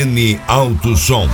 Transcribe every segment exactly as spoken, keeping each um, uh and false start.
N Alto Som.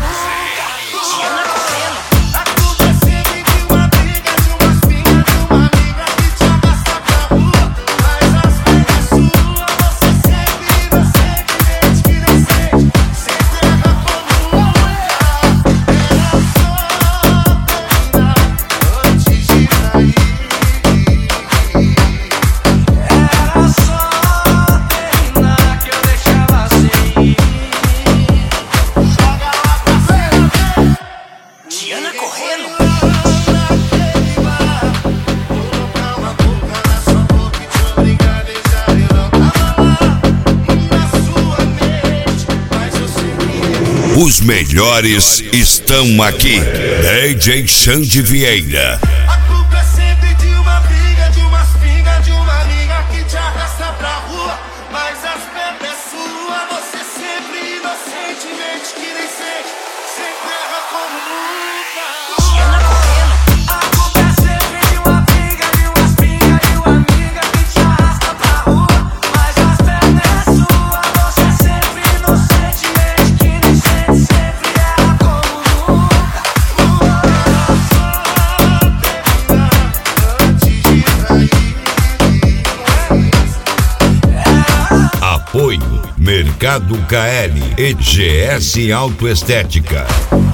Os melhores estão aqui. D J Xande Vieira. A culpa é sempre de uma briga, de umas pingas, de uma amiga que te arrasta pra rua, mas as pernas é sua. Você sempre inocentemente que nem sente, sempre erra como nunca. A culpa é sempre de uma briga, de umas pingas, de uma amiga que te arrasta pra rua, mas as pernas é sua. Você sempre inocentemente que nem sente, sempre erra como nunca. Apoio Mercado K L e G S Autoestética.